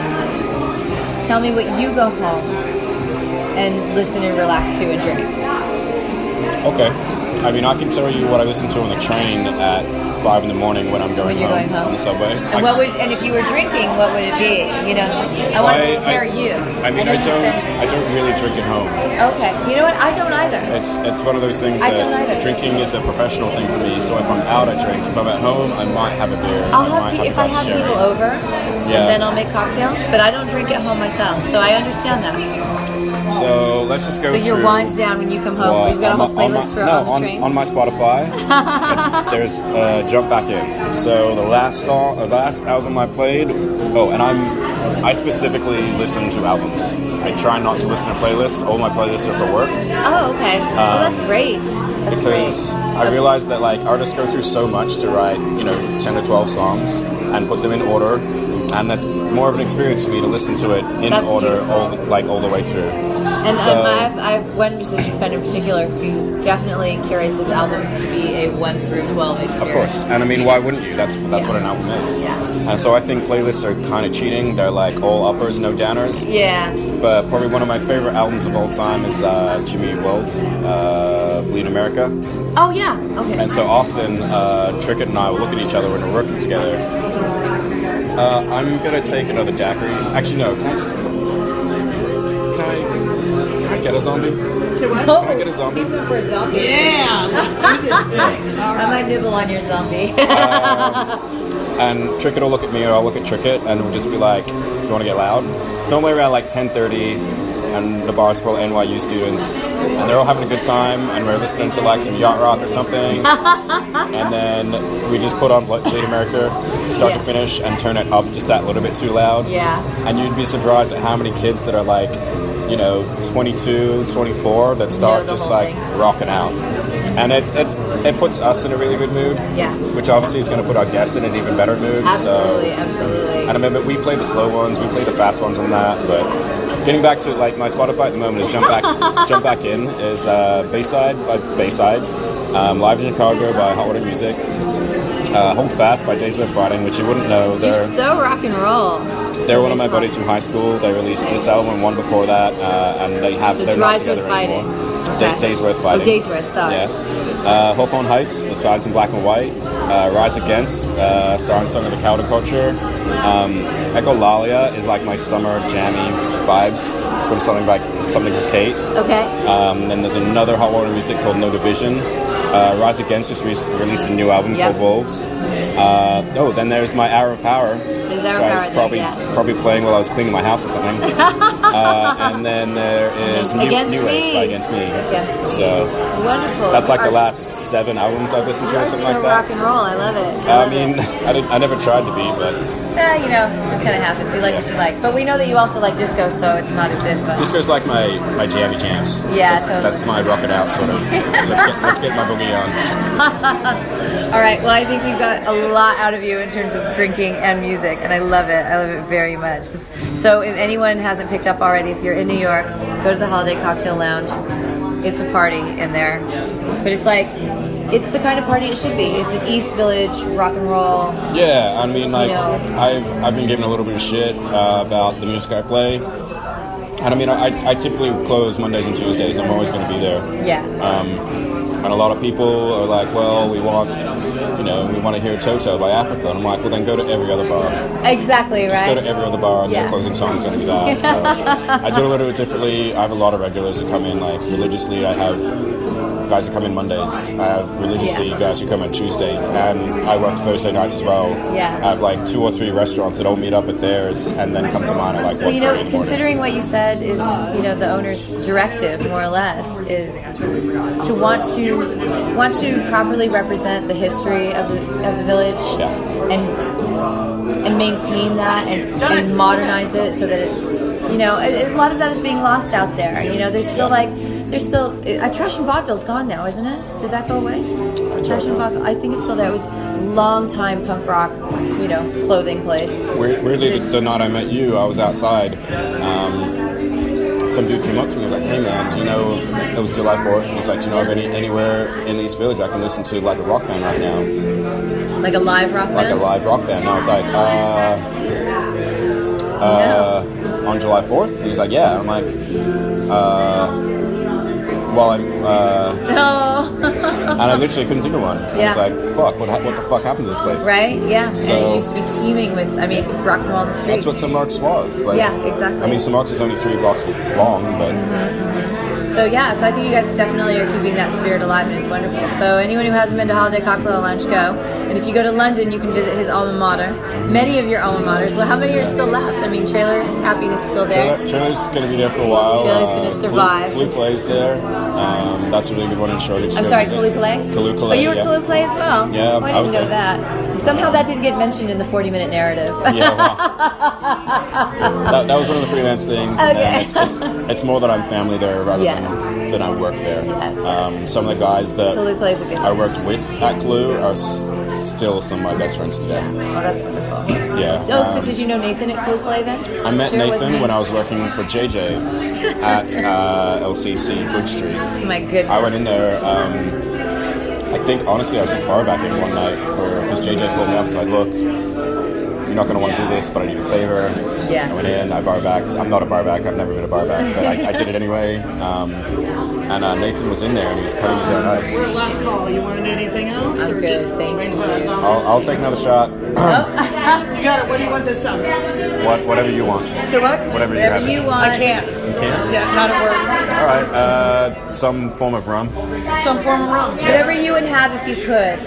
tell me what you go home and listen and relax to and drink. Okay. I mean, I can tell you what I listen to on the train at five in the morning when I'm going, When you're home, going home. on the subway. And what would, and if you were drinking, what would it be? You know, I want to I- compare I- you. I mean, know I you've don't, been- I don't really drink at home. Okay, you know what? I don't either. It's it's one of those things I don't that either. drinking is a professional thing for me. So if I'm out, I drink. If I'm at home, I might have a beer. I'll I have might pe- have a if I glass have of sherry. people over, Yeah. and then I'll make cocktails. But I don't drink at home myself, so I understand that. So let's just go So through. you're wind down when you come home. Well, We've got a on whole my- on my- playlist for no, on the on, train. on my Spotify. it's- there's uh, Jump Back In. So the last song, the last album I played. Oh, and I'm I specifically listen to albums. I try not to listen to playlists. All my playlists are for work Oh, okay. well, that's great. That's because great. I realize that like artists go through so much to write, you know, ten to twelve songs and put them in order, and that's more of an experience for me to listen to it in That's order, beautiful. all like all the way through. And so- um, I've, I've one musician friend in particular who definitely curates his albums to be a one through twelve experience. Of course, and I mean, why wouldn't you? That's that's Yeah. what an album is. Yeah. And so I think playlists are kind of cheating. They're like all uppers, no downers. Yeah. But probably one of my favorite albums of all time is uh, Jimmy World, uh, Bleed America. Oh yeah. Okay. And so often, uh, Trickett and I will look at each other when we're working together. Uh, I'm gonna take another daiquiri. Actually, no. Can I just? Can I? Can I get a zombie? Say what? Oh, Can I get a zombie? he's going for a zombie. Yeah, let's do this thing. All I right. might nibble on your zombie. And Trickett will look at me, or I'll look at Trickett, and we'll just be like, "You want to get loud?" Normally around like ten thirty, and the bar's full of N Y U students, and they're all having a good time, and we're listening to like some yacht rock or something, and then we just put on Ble- Bleed America, start Yeah. to finish, and turn it up just that little bit too loud. Yeah. And you'd be surprised at how many kids that are like, you know, twenty-two, twenty-four that Know start the just whole like thing. rocking out. And it's, it's it puts us in a really good mood. Yeah. Which obviously is going to put our guests in an even better mood. Absolutely, so. absolutely. And I remember we play the slow ones, we play the fast ones on that, but getting back to like my Spotify at the moment is Jump Back Jump Back In is uh, Bayside by Bayside, um, Live in Chicago by Hot Water Music, uh, Hold Fast by Days Worth Fighting, which you wouldn't know. They're, You're so rock and roll. They're one of my buddies from high school. They released this album and one before that, uh, and they have So they're not Dries together Worth Fighting. anymore. Okay. Da- Days Worth Fighting. Oh, Days Worth, sorry. Yeah. Uh, Hawthorne Heights, The Signs in Black and White, uh, Rise Against, uh, Star and Song of the Counterculture. Um, Echolalia is like my summer jammy vibes from something like something with Kate. Okay. Um, then there's another Hot Water Music called No Division. Uh, Rise Against just re- released a new album Yep. called Wolves. Uh, oh, then there's my Hour of Power. There's Hour which of I was Power there, probably yeah. probably playing while I was cleaning my house or something. uh, and then there is New, Against new Me. Wave by Against Me. Against Me. So Wonderful. that's like the Are- last seven albums I've listened to You or are something so like rock that. and roll. I love it. I, I love mean, it. I, didn't, I never tried to be, but Eh, you know, it just kind of happens. You like what you like. But we know that you also like disco, so it's not as if... Uh, disco's like my, my jammy jams. Yeah, that's, totally. that's my rock it out sort of. let's get let's get my boogie on. All right, well, I think we've got a lot out of you in terms of drinking and music, and I love it. I love it very much. So if anyone hasn't picked up already, if you're in New York, go to the Holiday Cocktail Lounge. It's a party in there. But it's like, it's the kind of party it should be. It's an East Village rock and roll. Yeah, I mean, like, You know. I've, I've been given a little bit of shit uh, about the music I play. And I mean, I, I typically close Mondays and Tuesdays. I'm always going to be there. Yeah. Um, and a lot of people are like, well, we want, you know, we want to hear Toto by Africa. And I'm like, well, then go to every other bar. Exactly, right? Just go to every other bar, and Yeah. their closing song is going to be that. So I do a little bit differently. I have a lot of regulars that come in, like, religiously. I have guys that come in Mondays. I have religiously Yeah. guys who come on Tuesdays, and I work Thursday nights as well. Yeah. I have like two or three restaurants that all meet up at theirs and then come to mine at like Well, one you thirty know, in the morning. considering what you said is, you know, the owner's directive, more or less, is to want to want to properly represent the history of the of the village, Yeah. and and maintain that and, and modernize it so that it's, you know, a, a lot of that is being lost out there. You know, there's still like there's still uh, Trash and Vaudeville's gone now, isn't it? Did that go away? Trash and Vaudeville, I think it's still there. It was a long time punk rock, you know, clothing place. Weir- Weirdly, the, the night I met you, I was outside. Um, some dude came up to me and was like, hey man, do you know, it was July fourth, and he was like, do you know of any, anywhere in the East Village I can listen to like a rock band right now? Like a live rock Like band? a live rock band. And I was like, uh, uh, on July fourth? He was like, yeah. I'm like, uh, well, I'm, uh, No. and I literally couldn't think of one. I Yeah. was like, fuck, what, ha- what the fuck happened to this place? Right? Yeah. So- and it used to be teeming with, I mean, rock and roll on the streets. That's what Saint Mark's was. Like, Yeah, exactly. I mean, Saint Mark's is only three blocks long, but So yeah, so I think you guys definitely are keeping that spirit alive, and it's wonderful. So anyone who hasn't been to Holiday Cocktail Lounge, go. And if you go to London, you can visit his alma mater. Many of your alma maters. Well, how many are still left? I mean, Trailer Happiness is still there. Trailer, Trailer's going to be there for a while. Trailer's gonna Uh, survive Blue, Blue since- Clay's there. Um, that's a really good one in Shoreditch. I'm sorry, Kalukale? Kalukale, Oh, you were yeah. Kalukale as well? Yeah, oh, I I didn't was know there. that. Somehow that didn't get mentioned in the forty-minute narrative. Yeah, well, that, that was one of the freelance things. And Okay. then it's, it's, it's more that I'm family there rather Yes. than, than I work there. Yes, yes. Um, some of the guys that Kalukale's a good I one. worked with at Kalu are s- still some of my best friends today. Oh, that's wonderful. That's wonderful. Yeah, Oh, so um, did you know Nathan at Kalukale then? I met Sure was Nathan me. when I was working for J J at uh, L C C Good Street. Oh my goodness. I went in there. Um, I think honestly, I was just bar backing one night for because J J called me up and was like, "Look, you're not going to want to do this, but I need a favor." Yeah. I went in. I bar backed. I'm not a bar back. I've never been a bar back, but I, I did it anyway. Um, and uh, Nathan was in there and he was cutting his own ice. We're at last call. You want to do anything else? I'm or good, just thank wait you. for that zombie? I'll, I'll take another shot. You got it. What do you want this time? What, whatever you want. So what? Whatever, Whatever you you have. want. I can't. You can. Yeah, not at work. All right. Uh, some form of rum. Some form of rum. Whatever you would have if you could.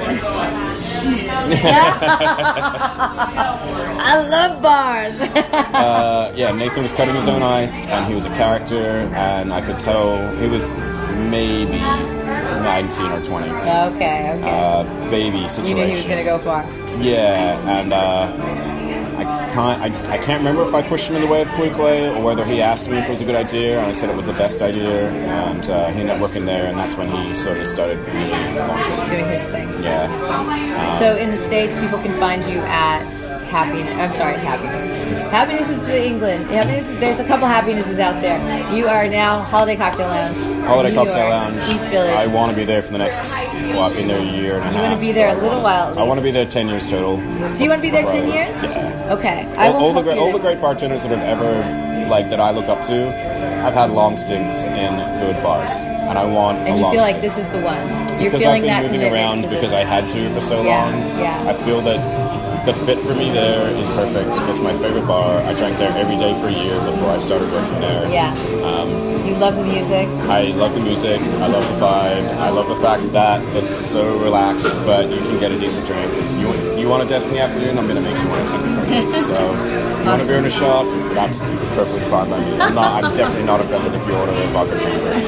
I love bars. Uh, yeah, Nathan was cutting his own ice, and he was a character, and I could tell he was maybe nineteen or twenty. okay, okay. Uh, baby situation. You knew he was going to go far. Yeah, and uh, I can't, I, I can't remember if I pushed him in the way of Puicle or whether he asked me if it was a good idea, and I said it was the best idea, and uh, he ended up working there, and that's when he sort of started really launching. Doing his thing. Yeah. Um, so in the States, people can find you at Happiness. I'm sorry, Happiness. Happiness is the England. Happiness. Is, there's a couple Happinesses out there. You are now Holiday Cocktail Lounge. Holiday New Cocktail York, Lounge. East Village. I want to be there for the next. Well, I've been there a year and a you half. You want to be there so a little while. At least. I want to be there ten years total. Do you want to be there ten years? Yeah. Okay. I all, will all the help great, you all there. the great bartenders that have ever like that I look up to, I've had long stints in good bars, and I want. And a you long feel like stint. this is the one. You're because feeling I've that been moving commitment around to because this. I had to for so Yeah, long. yeah. I feel that the fit for me there is perfect. It's my favorite bar. I drank there every day for a year before I started working there. Yeah. Um, you love the music. I love the music. I love the vibe. I love the fact that it's so relaxed, but you can get a decent drink. You you want a Destiny afternoon? I'm gonna make you one. It's gonna be perfect. So, you want a beer and a shot? That's perfectly fine by me. I'm not. I'm definitely not offended if you order a vodka cranberry.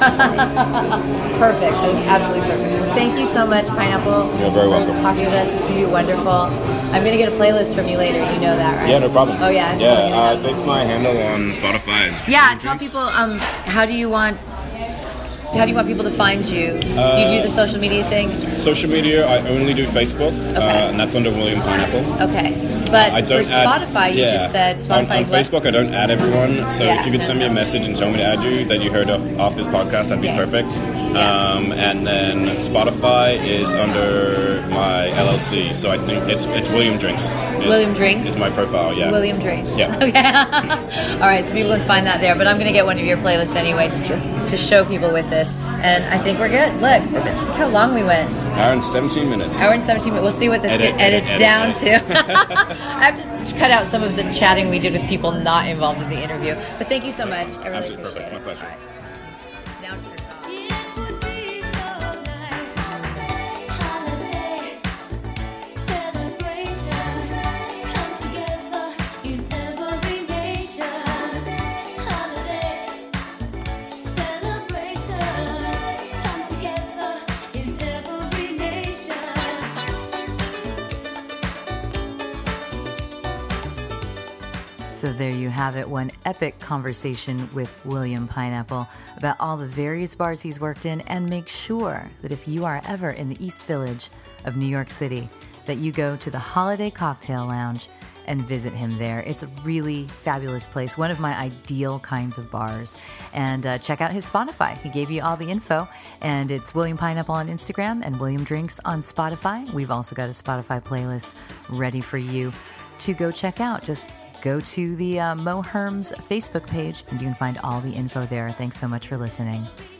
Perfect. That is absolutely perfect. Thank you so much, Pineapple. You're very for welcome. talking with us. This will be wonderful. I'm gonna get a playlist from you later. You know that, right? Yeah, no problem. Oh yeah. I'm Yeah, still uh, I gonna- think my handle on Spotify is. Yeah, William tell Drinks. people. Um, how do you want? How do you want people to find you? do you do the social media thing? Social media, I only do Facebook, Okay. uh, and that's under William Pineapple. Okay, but I don't for add, Spotify, you yeah. just said on, Spotify on is what? Facebook. I don't add everyone, so Yeah. if you could send me a message and tell me to add you that you heard off, off this podcast, that'd be Yeah. perfect. Yeah. Um, and then Spotify is under my L L C, so I think it's it's William Drinks. Is, William Drinks? is my profile. Yeah. William Drinks. Yeah. Okay. All right, so people can find that there, but I'm going to get one of your playlists anyway to, to show people with this, and I think we're good. Look, look how long we went. Hour and seventeen minutes. Hour and seventeen minutes. We'll see what this Edit, get, edit, edits edit, down edit. to. I have to cut out some of the chatting we did with people not involved in the interview. But thank you so much. I really Absolutely appreciate perfect. My it. pleasure. Now turn it off. It would be so nice, holiday, celebration, come together in every nation. Holiday, celebration, come together in every nation. So there you have it, one epic conversation with William Pineapple about all the various bars he's worked in, and make sure that if you are ever in the East Village of New York City, that you go to the Holiday Cocktail Lounge and visit him there. It's a really fabulous place, one of my ideal kinds of bars. And uh, check out his Spotify. He gave you all the info, and it's William Pineapple on Instagram and William Drinks on Spotify. We've also got a Spotify playlist ready for you to go check out. Just go to the uh, Mo Herms Facebook page, and you can find all the info there. Thanks so much for listening.